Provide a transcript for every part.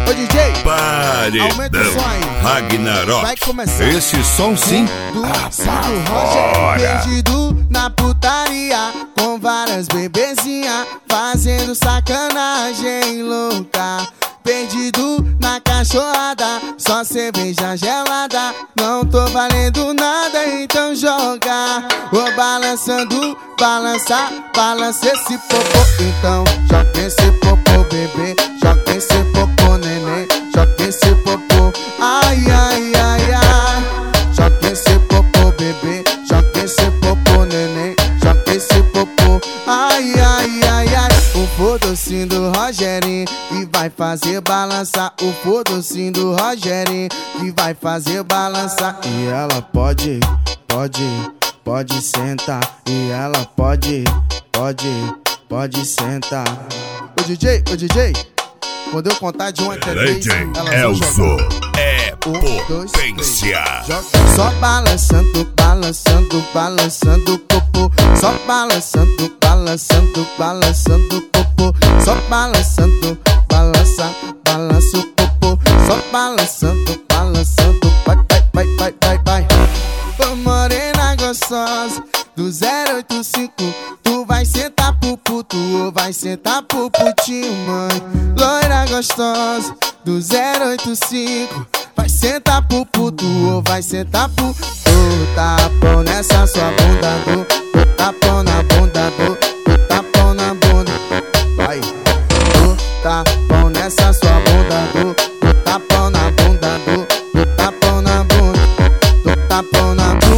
Ô DJ, Paredão aumenta o som aí. Ragnarok. Vai começar. Esse som sim. Do Roger, perdido na putaria, com várias bebezinhas, fazendo sacanagem louca. Perdido na cachorrada, só cerveja gelada. Não tô valendo nada, então joga. Vou balançando, balança, balança esse popô. Então joga esse popô, bebê. Joga esse popô, neném. Joga esse popô, ai, ai, ai, ai. Joga esse popô, bebê. Joga esse popô, neném. Joga esse popô, ai, ai, ai, ai. O fodocinho do Rogerinho que vai fazer balançar. O fodocinho do Rogerinho que vai fazer balançar. E ela pode sentar. E ela pode sentar. Ô DJ, quando eu contar de 1 até 3, Elzo é potência. Só balançando, balançando, balançando o popô. Só balançando, balançando, balançando o popô. Só balançando, balança, balança o popô. Só balançando, balançando, vai, vai, vai, vai, vai. Ô morena gostosa do 085, tu vai sentar pro puto ou vai sentar pro putinho, mãe? Loira gostosa do 085, vai sentar pro puto ou vai sentar pro... Tu tapão nessa sua bunda, tu tapão na bunda, tu tapão na bunda, vai. Tu tapão nessa sua bunda, tu tapão na bunda, tu tapão na bunda, tu tapão na bunda.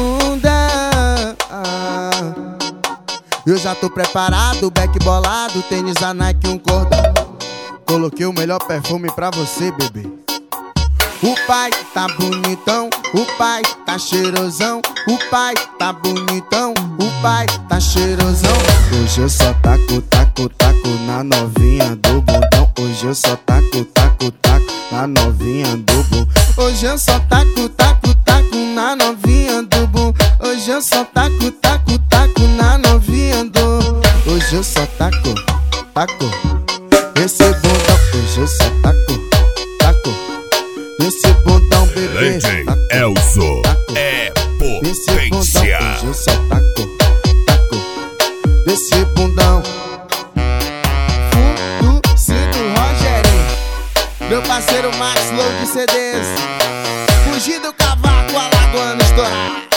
Eu já tô preparado, back bolado, tênis da Nike, um cordão. Coloquei o melhor perfume pra você, bebê. O pai tá bonitão, o pai tá cheirosão. O pai tá bonitão, o pai tá cheirosão. Hoje eu só taco, taco, taco na novinha do bundão. Hoje eu só taco, taco, taco na novinha do bundão. Hoje eu só taco, taco, taco na novinha do bundão. Hoje eu só taco, taco, taco na novinha do... Hoje eu só taco, taco esse bundão. Hoje eu só taco, taco esse bundão, bebê. Elzo é potência. Hoje eu só taco, taco desse bundão. Fodocinho do Rogerinho, meu parceiro Max Low de CDs. Fugir do cavaco, alagoano estourar.